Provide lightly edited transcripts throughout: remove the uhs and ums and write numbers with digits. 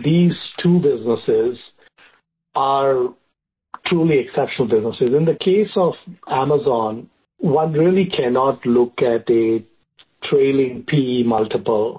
these two businesses are truly exceptional businesses. In the case of Amazon, one really cannot look at a trailing PE multiple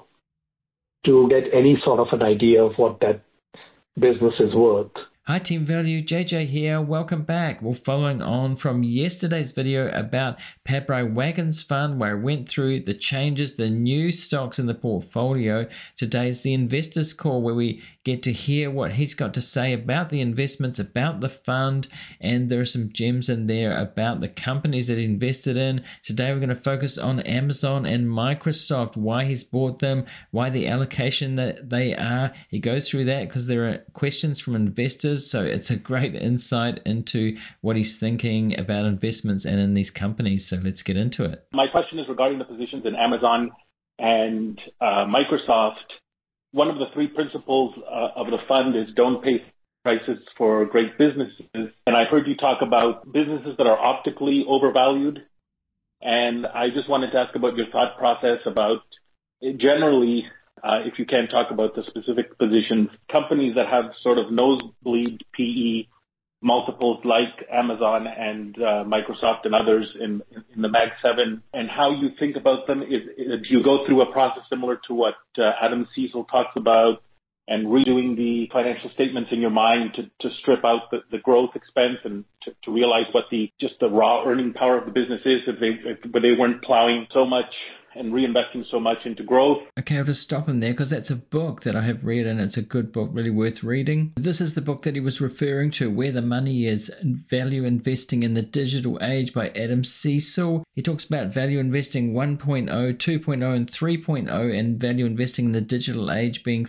to get any sort of an idea of what that business is worth. Hi Team Value, JJ here. Welcome back. Well, following on from yesterday's video about Pabrai Wagons Fund, where I went through the changes, the new stocks in the portfolio, today's the investors call, where we get to hear what he's got to say about the investments, about the fund, and there are some gems in there about the companies that he invested in. Today we're going to focus on Amazon and Microsoft, why he's bought them, why the allocation that they are. He goes through that because there are questions from investors. So it's a great insight into what he's thinking about investments and in these companies. So let's get into it. My question is regarding the positions in Amazon and Microsoft. One of the three principles of the fund is don't pay prices for great businesses. And I've heard you talk about businesses that are optically overvalued. And I just wanted to ask about your thought process about generally, if you can talk about the specific positions, companies that have sort of nosebleed PE multiples like Amazon and Microsoft and others in the Mag 7, and how you think about them. Do you go through a process similar to what Adam Cecil talks about and redoing the financial statements in your mind to strip out the growth expense and to realize what just the raw earning power of the business is if they weren't plowing so much and reinvesting so much into growth? Okay, I'll just stop him there because that's a book that I have read and it's a good book, really worth reading. This is the book that he was referring to, Where the Money Is, Value Investing in the Digital Age by Adam Cecil. He talks about value investing 1.0, 2.0 and 3.0 and value investing in the digital age being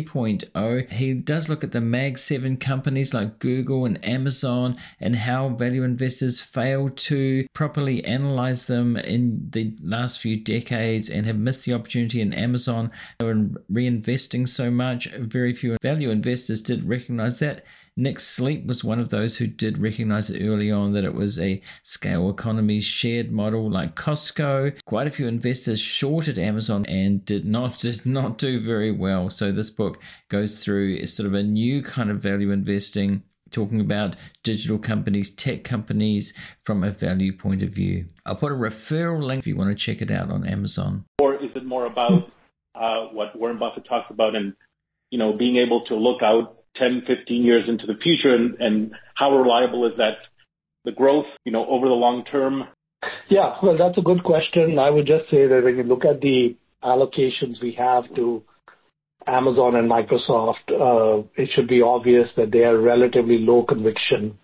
3.0. He does look at the Mag 7 companies like Google and Amazon and how value investors fail to properly analyze them in the last few decades and have missed the opportunity in Amazon and reinvesting so much. Very few value investors did recognize that. Nick Sleep was one of those who did recognize it early on, that it was a scale economy shared model like Costco. Quite a few investors shorted Amazon and did not do very well. So this book goes through sort of a new kind of value investing, talking about digital companies, tech companies from a value point of view. I'll put a referral link if you want to check it out on Amazon. Or is it more about what Warren Buffett talks about and, being able to look out 10, 15 years into the future and how reliable is that, the growth, over the long term? Yeah, well, that's a good question. I would just say that when you look at the allocations we have to Amazon and Microsoft, it should be obvious that they are relatively low conviction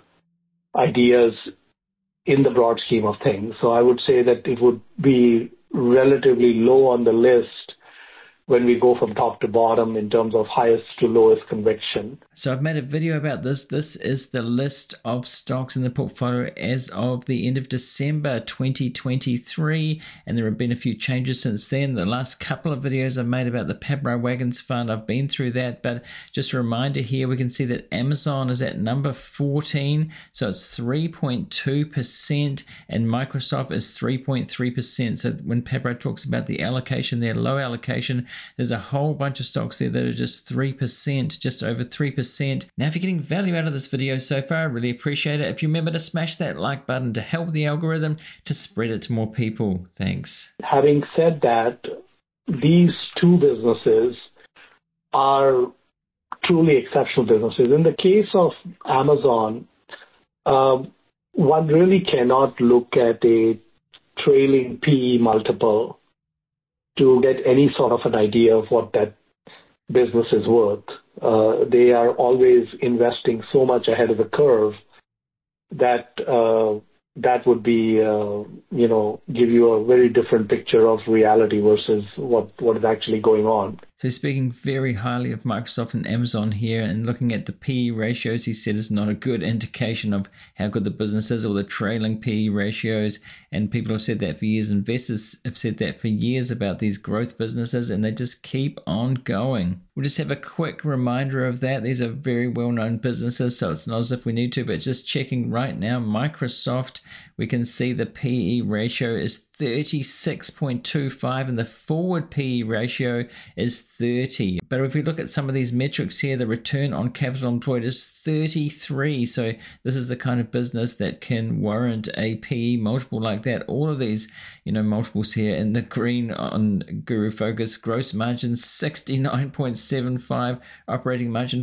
ideas in the broad scheme of things. So I would say that it would be relatively low on the list when we go from top to bottom in terms of highest to lowest conviction. So I've made a video about this. This is the list of stocks in the portfolio as of the end of December 2023, and there have been a few changes since then. The last couple of videos I've made about the Pabrai Wagons Fund, I've been through that, but just a reminder here, we can see that Amazon is at number 14, so it's 3.2%, and Microsoft is 3.3%. So when Pabrai talks about the allocation there, low allocation, there's a whole bunch of stocks there that are just 3%, just over 3%. Now, if you're getting value out of this video so far, I really appreciate it. If you remember to smash that like button to help the algorithm to spread it to more people. Thanks. Having said that, these two businesses are truly exceptional businesses. In the case of Amazon, one really cannot look at a trailing PE multiple to get any sort of an idea of what that business is worth. They are always investing so much ahead of the curve that that would be, give you a very different picture of reality versus what is actually going on. So speaking very highly of Microsoft and Amazon here and looking at the PE ratios, he said is not a good indication of how good the business is, or the trailing PE ratios. And people have said that for years. Investors have said that for years about these growth businesses, and they just keep on going. We'll just have a quick reminder of that. These are very well-known businesses, so it's not as if we need to, but just checking right now, Microsoft, we can see the PE ratio is 36.25 and the forward PE ratio is 30. But if we look at some of these metrics here, the return on capital employed is 33. So this is the kind of business that can warrant a PE multiple like that. All of these, multiples here in the green on Guru Focus: gross margin 69.75, operating margin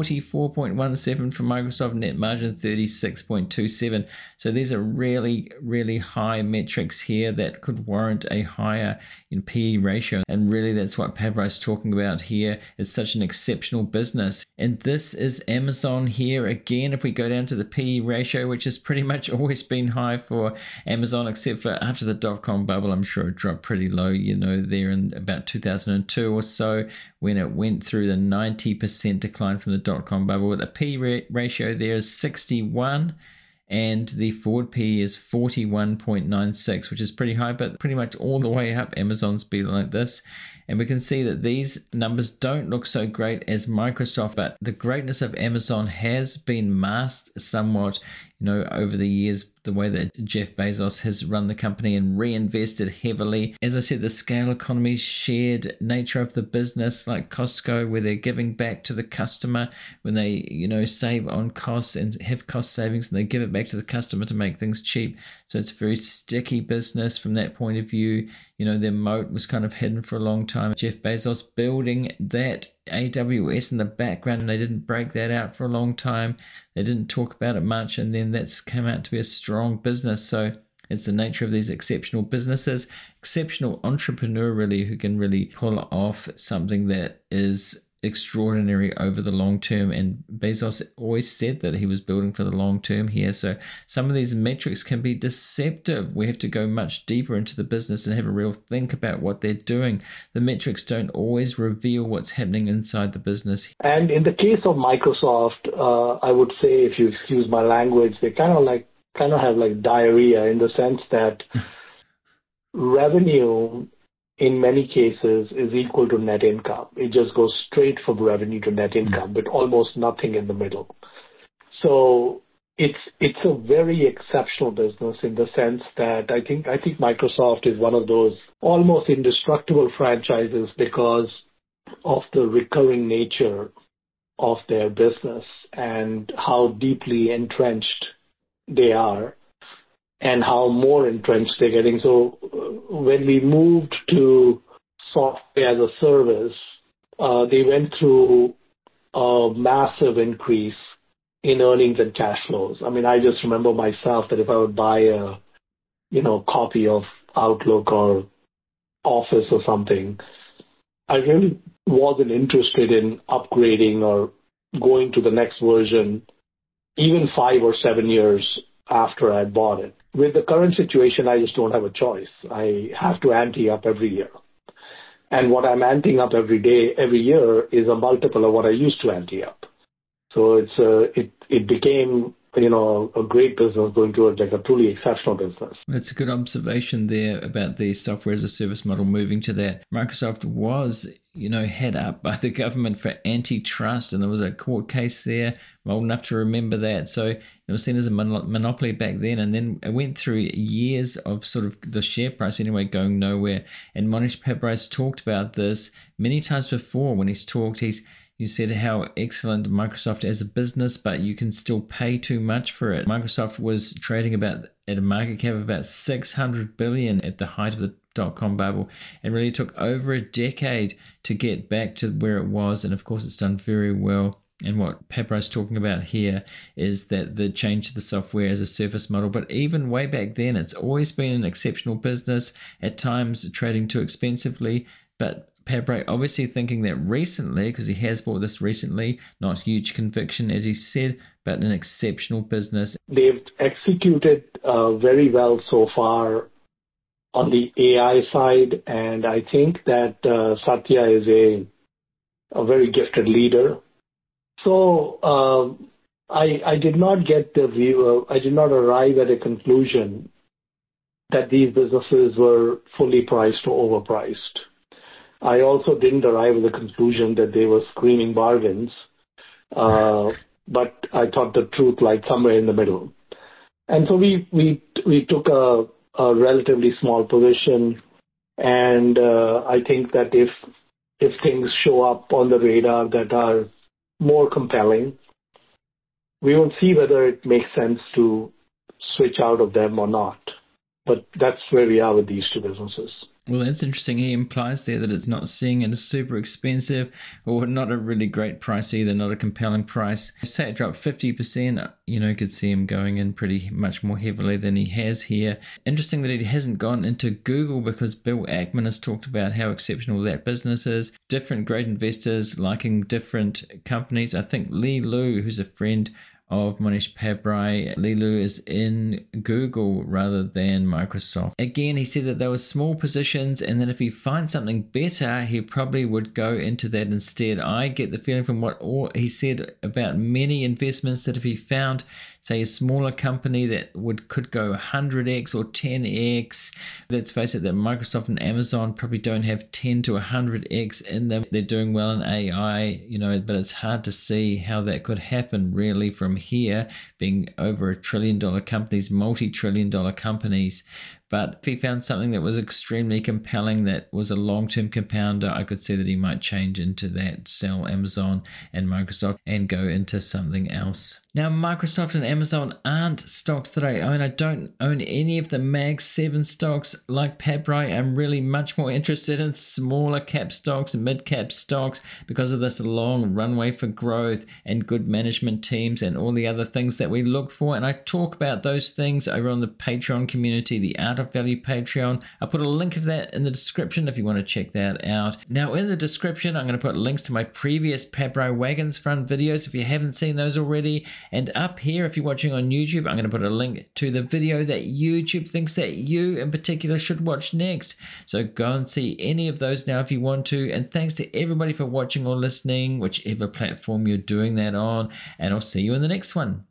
44.17 for Microsoft, net margin 36.27. So these are really, really high metrics here that could warrant a higher PE ratio. And really that's what Pablo is talking about here. It's such an exceptional business. And this is Amazon here again. If we go down to the PE ratio, which has pretty much always been high for Amazon, except for after the dot-com bubble, I'm sure it dropped pretty low, there in about 2002 or so, when it went through the 90% decline from the dot-com bubble. The PE ratio there is 61. And the forward PE is 41.96, which is pretty high, but pretty much all the way up, Amazon's been like this. And we can see that these numbers don't look so great as Microsoft, but the greatness of Amazon has been masked somewhat, over the years, the way that Jeff Bezos has run the company and reinvested heavily. As I said, the scale economy, shared nature of the business, like Costco, where they're giving back to the customer when they, save on costs and have cost savings, and they give it back to the customer to make things cheap. So it's a very sticky business from that point of view. Their moat was kind of hidden for a long time. Jeff Bezos building that AWS in the background, and they didn't break that out for a long time. They didn't talk about it much, and then that's come out to be a strong business. So it's the nature of these exceptional businesses, exceptional entrepreneur really, who can really pull off something that is extraordinary over the long term. And Bezos always said that he was building for the long term here. So some of these metrics can be deceptive. We have to go much deeper into the business and have a real think about what they're doing. The metrics don't always reveal what's happening inside the business. And in the case of Microsoft, I would say, if you excuse my language, they kind of have like diarrhea, in the sense that revenue in many cases is equal to net income. It just goes straight from revenue to net income, with almost nothing in the middle. So it's a very exceptional business, in the sense that I think Microsoft is one of those almost indestructible franchises because of the recurring nature of their business and how deeply entrenched they are, and how more entrenched they're getting. So when we moved to software as a service, they went through a massive increase in earnings and cash flows. I mean, I just remember myself that if I would buy a, copy of Outlook or Office or something, I really wasn't interested in upgrading or going to the next version, even 5 or 7 years after I bought it. With the current situation, I just don't have a choice. I have to ante up every year. And what I'm anting up every year is a multiple of what I used to ante up. So it became, a great business going towards like a truly exceptional business. That's a good observation there about the software as a service model moving to that. Microsoft was, head up by the government for antitrust, and there was a court case there. I'm old enough to remember that. So it was seen as a monopoly back then, and then it went through years of sort of the share price anyway going nowhere. And Mohnish Pabrai talked about this many times before. When he's talked, he said how excellent Microsoft as a business, but you can still pay too much for it. Microsoft was trading at a market cap of about $600 billion at the height of the dot-com bubble, and really took over a decade to get back to where it was. And of course, it's done very well. And what Pabrai is talking about here is that the change to the software as a service model. But even way back then, it's always been an exceptional business, at times trading too expensively, but Pabrai obviously thinking that recently, because he has bought this recently, not huge conviction, as he said, but an exceptional business. They've executed very well so far on the AI side, and I think that Satya is a very gifted leader. So I did not get the view, I did not arrive at a conclusion that these businesses were fully priced or overpriced. I also didn't arrive at the conclusion that they were screaming bargains, but I thought the truth lied somewhere in the middle. And so we took a a relatively small position. And I think that if things show up on the radar that are more compelling, we will see whether it makes sense to switch out of them or not. But that's where we are with these two businesses. Well, that's interesting. He implies there that it's not seeing it as super expensive or not a really great price either, not a compelling price. Say it dropped 50%, could see him going in pretty much more heavily than he has here. Interesting that he hasn't gone into Google because Bill Ackman has talked about how exceptional that business is. Different great investors liking different companies. I think Li Lu, who's a friend of Mohnish Pabrai, Li Lu is in Google rather than Microsoft. Again, he said that they were small positions and that if he finds something better, he probably would go into that instead. I get the feeling from what he said about many investments that if he found, say, a smaller company that could go 100x or 10x, let's face it, that Microsoft and Amazon probably don't have 10 to 100x in them. They're doing well in AI, but it's hard to see how that could happen really from here, being over $1 trillion companies, multi-trillion dollar companies. But if he found something that was extremely compelling, that was a long-term compounder, I could see that he might change into that, sell Amazon and Microsoft and go into something else. Now, Microsoft and Amazon aren't stocks that I own. I don't own any of the Mag 7 stocks like Pabrai. I'm really much more interested in smaller cap stocks and mid cap stocks because of this long runway for growth and good management teams and all the other things that we look for. And I talk about those things over on the Patreon community, the Art of Value Patreon. I'll put a link of that in the description if you want to check that out. Now, in the description, I'm going to put links to my previous Pabrai Wagons Fund videos if you haven't seen those already. And up here, if you're watching on YouTube, I'm going to put a link to the video that YouTube thinks that you in particular should watch next. So go and see any of those now if you want to. And thanks to everybody for watching or listening, whichever platform you're doing that on. And I'll see you in the next one.